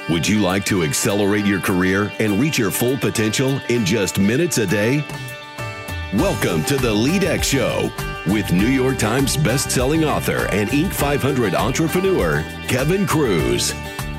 Would you like to accelerate your career and reach your full potential in just minutes a day? Welcome to the LeadX Show with New York Times best-selling author and Inc. 500 entrepreneur, Kevin Kruse.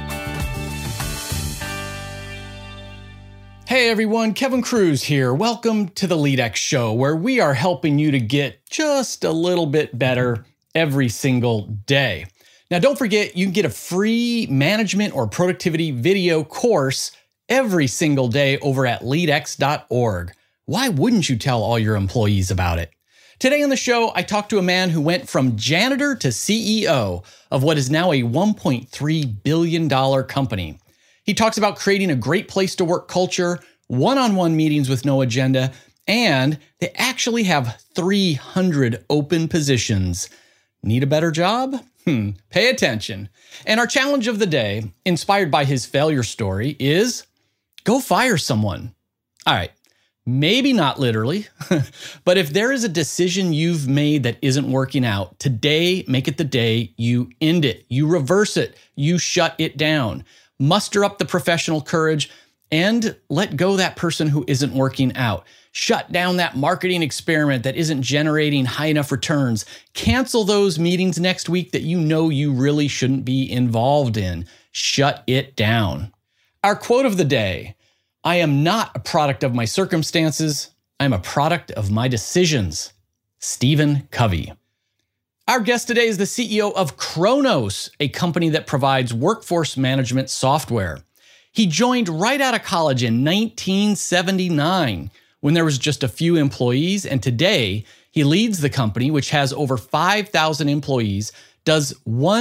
Hey everyone, Kevin Kruse here. Welcome to the LeadX Show, where we are helping you to get just a little bit better every single day. Now, don't forget, you can get a free management or productivity video course every single day over at leadx.org. Why wouldn't you tell all your employees about it? Today on the show, I talked to a man who went from janitor to CEO of what is now a $1.3 billion company. He talks about creating a great place to work culture, one-on-one meetings with no agenda, and they actually have 300 open positions. Need a better job? Pay attention. And our challenge of the day, inspired by his failure story, is go fire someone. All right, maybe not literally, but if there is a decision you've made that isn't working out, today, make it the day you end it, you reverse it, you shut it down. Muster up the professional courage and let go that person who isn't working out. Shut down that marketing experiment that isn't generating high enough returns. Cancel those meetings next week that you know you really shouldn't be involved in. Shut it down. Our quote of the day: I am not a product of my circumstances. I'm a product of my decisions. Stephen Covey. Our guest today is the CEO of Kronos, a company that provides workforce management software. He joined right out of college in 1979 when there was just a few employees, and today he leads the company, which has over 5,000 employees, does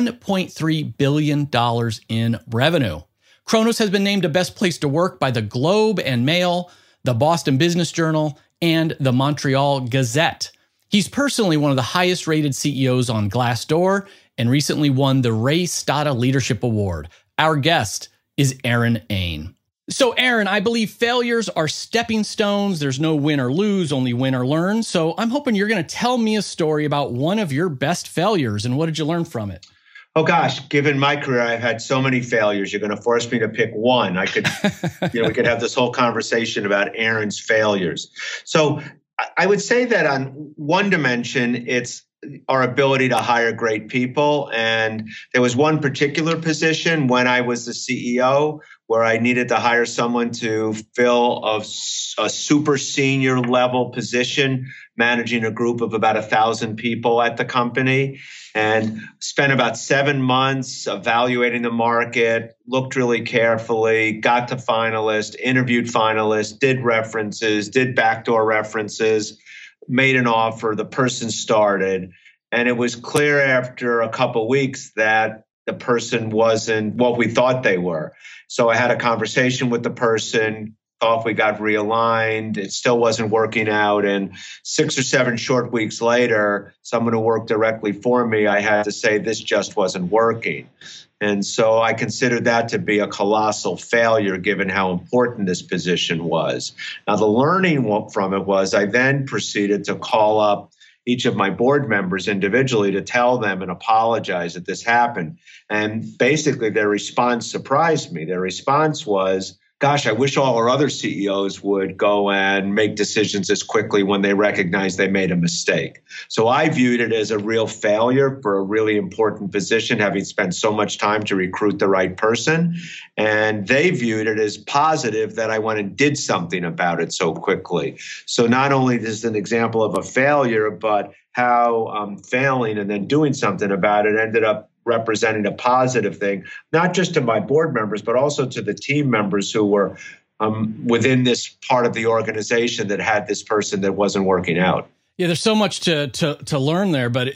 $1.3 billion in revenue. Kronos has been named a best place to work by the Globe and Mail, the Boston Business Journal, and the Montreal Gazette. He's personally one of the highest rated CEOs on Glassdoor and recently won the Ray Stata Leadership Award. Our guest is Aaron Ain. So Aaron, I believe failures are stepping stones. There's no win or lose, only win or learn. So I'm hoping you're going to tell me a story about one of your best failures and what did you learn from it? Oh gosh, given my career, I've had so many failures. You're going to force me to pick one. I could, we could have this whole conversation about Aaron's failures. So I would say that on one dimension, it's our ability to hire great people. And there was one particular position when I was the CEO where I needed to hire someone to fill a super senior level position, managing a group of about 1,000 people at the company, and spent about 7 months evaluating the market, looked really carefully, got to finalists, interviewed finalists, did references, did backdoor references, made an offer, the person started. And it was clear after a couple weeks that the person wasn't what we thought they were. So I had a conversation with the person, thought we got realigned. It still wasn't working out. And 6 or 7 short weeks later, someone who worked directly for me, I had to say this just wasn't working. And so I considered that to be a colossal failure given how important this position was. Now, the learning from it was I then proceeded to call up each of my board members individually to tell them and apologize that this happened. And basically their response surprised me. Their response was, gosh, I wish all our other CEOs would go and make decisions as quickly when they recognize they made a mistake. So I viewed it as a real failure for a really important position, having spent so much time to recruit the right person. And they viewed it as positive that I went and did something about it so quickly. So not only is this an example of a failure, but how failing and then doing something about it ended up representing a positive thing, not just to my board members, but also to the team members who were within this part of the organization that had this person that wasn't working out. Yeah, there's so much to learn there, but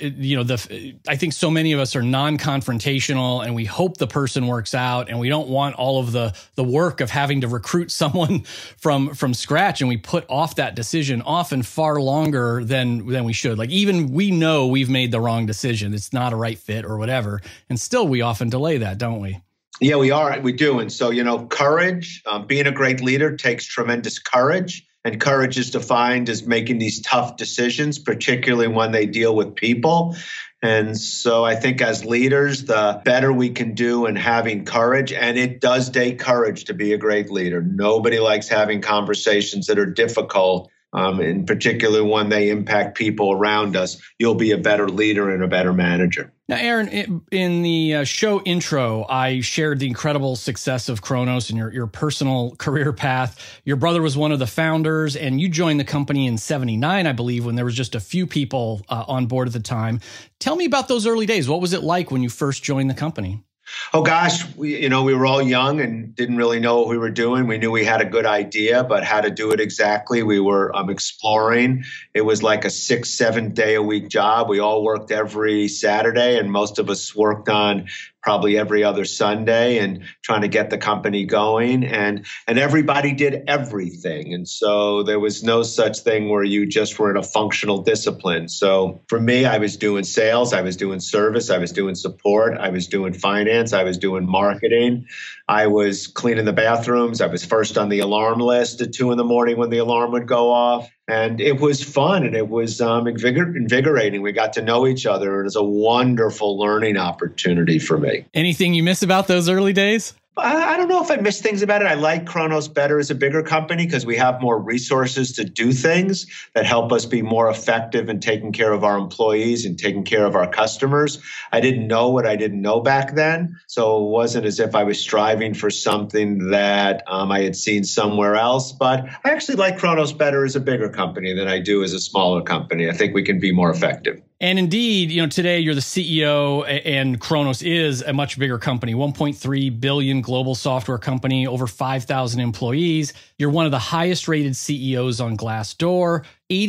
I think so many of us are non-confrontational, and we hope the person works out, and we don't want all of the work of having to recruit someone from scratch, and we put off that decision often far longer than we should. Like even we know we've made the wrong decision; it's not a right fit or whatever, and still we often delay that, don't we? Yeah, we are. We do, and so courage. Being a great leader takes tremendous courage. And courage is defined as making these tough decisions, particularly when they deal with people. And so I think as leaders, the better we can do in having courage, and it does take courage to be a great leader. Nobody likes having conversations that are difficult, in particular when they impact people around us. You'll be a better leader and a better manager. Now, Aaron, in the show intro, I shared the incredible success of Kronos and your personal career path. Your brother was one of the founders, and you joined the company in '79, I believe, when there was just a few people on board at the time. Tell me about those early days. What was it like when you first joined the company? Oh gosh, we were all young and didn't really know what we were doing. We knew we had a good idea, but how to do it exactly, we were exploring. It was like a 6-7 day a week job. We all worked every Saturday, and most of us worked on probably every other Sunday and trying to get the company going. And everybody did everything. And so there was no such thing where you just were in a functional discipline. So for me, I was doing sales, I was doing service, I was doing support, I was doing finance, I was doing marketing. I was cleaning the bathrooms. I was first on the alarm list at 2 a.m. when the alarm would go off. And it was fun and it was invigorating. We got to know each other. It was a wonderful learning opportunity for me. Anything you miss about those early days? I don't know if I miss things about it. I like Kronos better as a bigger company because we have more resources to do things that help us be more effective in taking care of our employees and taking care of our customers. I didn't know what I didn't know back then. So it wasn't as if I was striving for something that I had seen somewhere else. But I actually like Kronos better as a bigger company than I do as a smaller company. I think we can be more effective. And indeed, today you're the CEO and Kronos is a much bigger company, 1.3 billion global software company, over 5,000 employees. You're one of the highest rated CEOs on Glassdoor.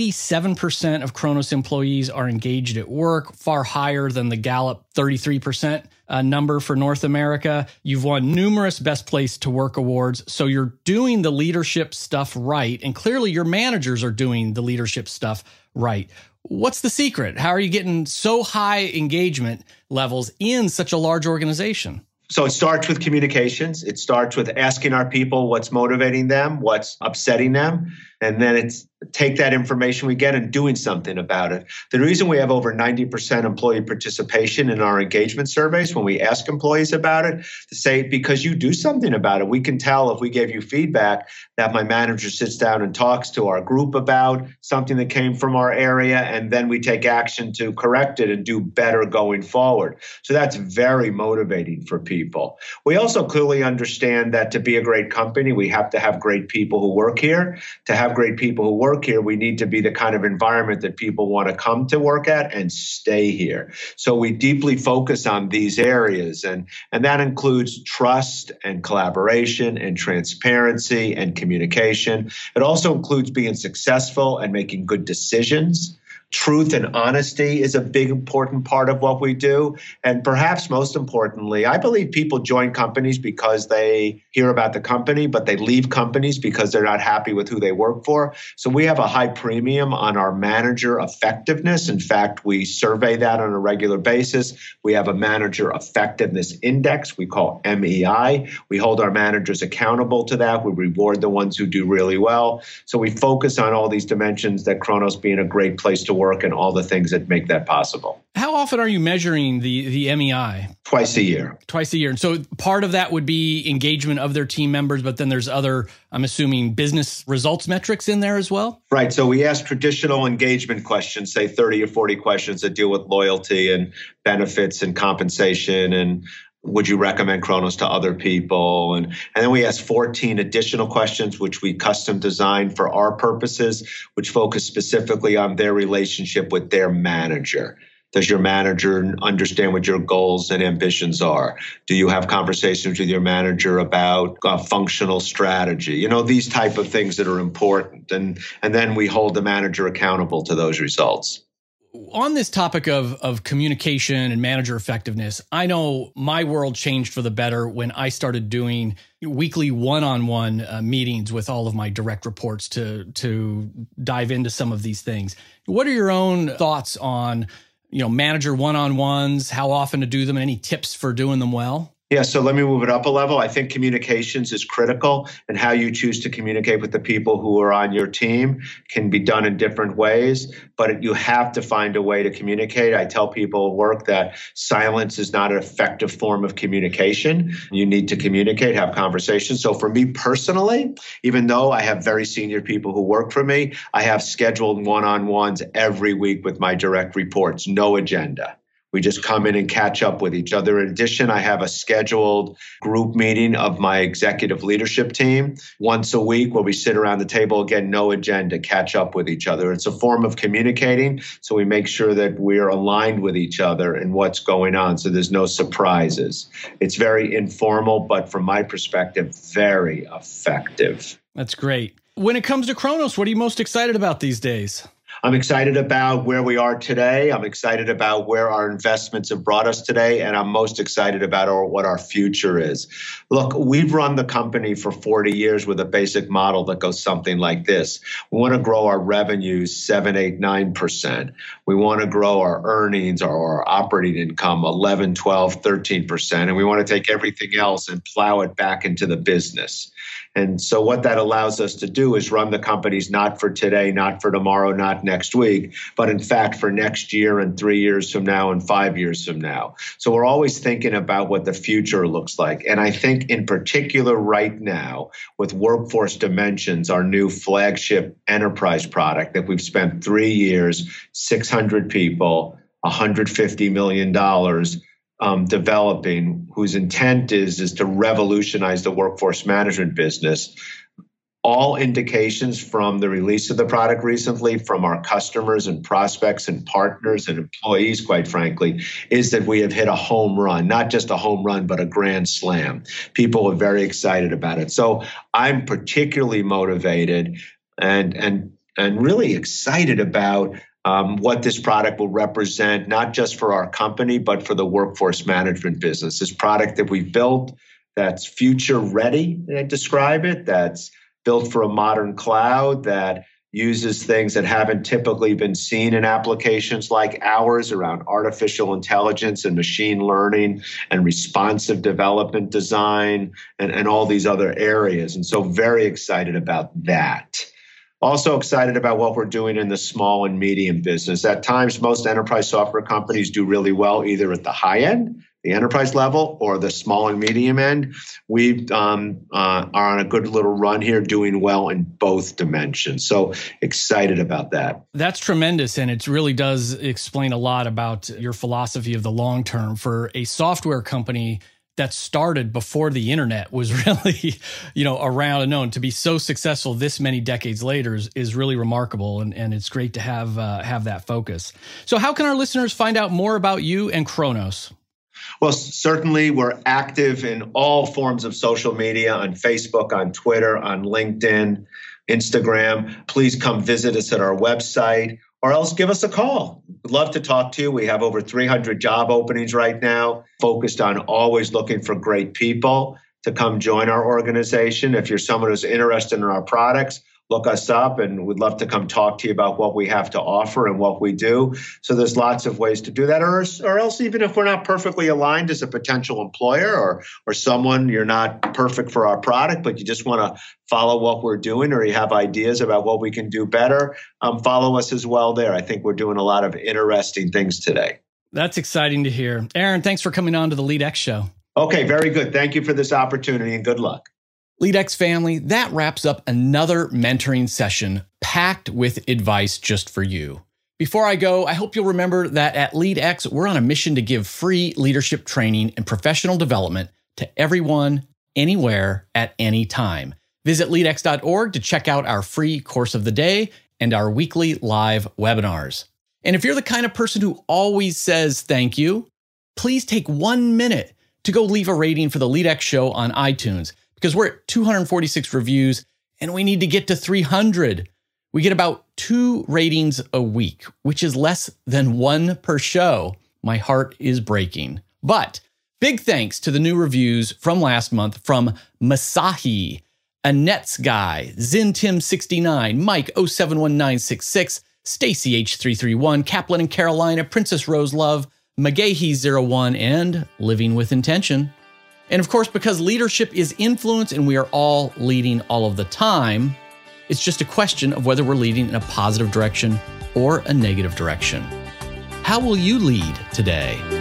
87% of Kronos employees are engaged at work, far higher than the Gallup 33% number for North America. You've won numerous Best Place to Work awards. So you're doing the leadership stuff right. And clearly your managers are doing the leadership stuff right. What's the secret? How are you getting so high engagement levels in such a large organization? So it starts with communications. It starts with asking our people what's motivating them, what's upsetting them. And then it's take that information we get and doing something about it. The reason we have over 90% employee participation in our engagement surveys when we ask employees about it, to say, because you do something about it. We can tell if we gave you feedback that my manager sits down and talks to our group about something that came from our area, and then we take action to correct it and do better going forward. So that's very motivating for people. We also clearly understand that to be a great company, we have to have great people who work here. To have great people who work here, we need to be the kind of environment that people want to come to work at and stay here. So we deeply focus on these areas, and that includes trust and collaboration and transparency and communication. It also includes being successful and making good decisions. Truth and honesty is a big, important part of what we do. And perhaps most importantly, I believe people join companies because they hear about the company, but they leave companies because they're not happy with who they work for. So we have a high premium on our manager effectiveness. In fact, we survey that on a regular basis. We have a manager effectiveness index we call MEI. We hold our managers accountable to that. We reward the ones who do really well. So we focus on all these dimensions that Kronos being a great place to work and all the things that make that possible. How often are you measuring the MEI? Twice a year. Twice a year. And so part of that would be engagement of their team members, but then there's other, I'm assuming, business results metrics in there as well? Right. So we ask traditional engagement questions, say 30 or 40 questions that deal with loyalty and benefits and compensation and would you recommend Kronos to other people? And then we ask 14 additional questions, which we custom designed for our purposes, which focus specifically on their relationship with their manager. Does your manager understand what your goals and ambitions are? Do you have conversations with your manager about functional strategy? These type of things that are important. And then we hold the manager accountable to those results. On this topic of communication and manager effectiveness, I know my world changed for the better when I started doing weekly one-on-one meetings with all of my direct reports to dive into some of these things. What are your own thoughts on, manager one-on-ones, how often to do them, and any tips for doing them well? Yeah, so let me move it up a level. I think communications is critical, and how you choose to communicate with the people who are on your team can be done in different ways, but you have to find a way to communicate. I tell people at work that silence is not an effective form of communication. You need to communicate, have conversations. So for me personally, even though I have very senior people who work for me, I have scheduled one-on-ones every week with my direct reports, no agenda. We just come in and catch up with each other. In addition, I have a scheduled group meeting of my executive leadership team once a week where we sit around the table, again, no agenda, catch up with each other. It's a form of communicating, so we make sure that we're aligned with each other in what's going on, so there's no surprises. It's very informal, but from my perspective, very effective. That's great. When it comes to Kronos, what are you most excited about these days? I'm excited about where we are today. I'm excited about where our investments have brought us today. And I'm most excited about what our future is. Look, we've run the company for 40 years with a basic model that goes something like this. We want to grow our revenues 7, 8, 9%. We want to grow our earnings or our operating income 11, 12, 13%. And we want to take everything else and plow it back into the business. And so what that allows us to do is run the companies not for today, not for tomorrow, not next week, but in fact for next year and 3 years from now and 5 years from now. So we're always thinking about what the future looks like. And I think in particular right now with Workforce Dimensions, our new flagship enterprise product that we've spent 3 years, 600 people, $150 million developing, whose intent is to revolutionize the workforce management business. All indications from the release of the product recently, from our customers and prospects and partners and employees, quite frankly, is that we have hit a home run, not just a home run, but a grand slam. People are very excited about it. So I'm particularly motivated and really excited about what this product will represent, not just for our company, but for the workforce management business. This product that we've built that's future ready, I describe it, that's built for a modern cloud, that uses things that haven't typically been seen in applications like ours around artificial intelligence and machine learning and responsive development design and all these other areas. And so very excited about that. Also excited about what we're doing in the small and medium business. At times, most enterprise software companies do really well, either at the high end, the enterprise level, or the small and medium end. We are on a good little run here, doing well in both dimensions. So excited about that. That's tremendous. And it really does explain a lot about your philosophy of the long term. For a software company that started before the internet was really, around and known, to be so successful this many decades later is really remarkable. And it's great to have that focus. So how can our listeners find out more about you and Kronos? Well, certainly we're active in all forms of social media, on Facebook, on Twitter, on LinkedIn, Instagram. Please come visit us at our website, or else give us a call. We'd love to talk to you. We have over 300 job openings right now, focused on always looking for great people to come join our organization. If you're someone who's interested in our products, look us up, and we'd love to come talk to you about what we have to offer and what we do. So there's lots of ways to do that, or else even if we're not perfectly aligned as a potential employer or someone, you're not perfect for our product, but you just want to follow what we're doing, or you have ideas about what we can do better, follow us as well there. I think we're doing a lot of interesting things today. That's exciting to hear. Aaron, thanks for coming on to the LeadX Show. Okay, very good. Thank you for this opportunity, and good luck. LeadX family, that wraps up another mentoring session packed with advice just for you. Before I go, I hope you'll remember that at LeadX, we're on a mission to give free leadership training and professional development to everyone, anywhere, at any time. Visit leadx.org to check out our free course of the day and our weekly live webinars. And if you're the kind of person who always says thank you, please take 1 minute to go leave a rating for the LeadX Show on iTunes, because we're at 246 reviews and we need to get to 300. We get about 2 ratings a week, which is less than 1 per show. My heart is breaking. But big thanks to the new reviews from last month from Masahi, Annette's Guy, Zintim69, Mike 071966, Stacy H331, Kaplan and Carolina, Princess Rose Love, McGahee01, and Living with Intention. And of course, because leadership is influence and we are all leading all of the time, it's just a question of whether we're leading in a positive direction or a negative direction. How will you lead today?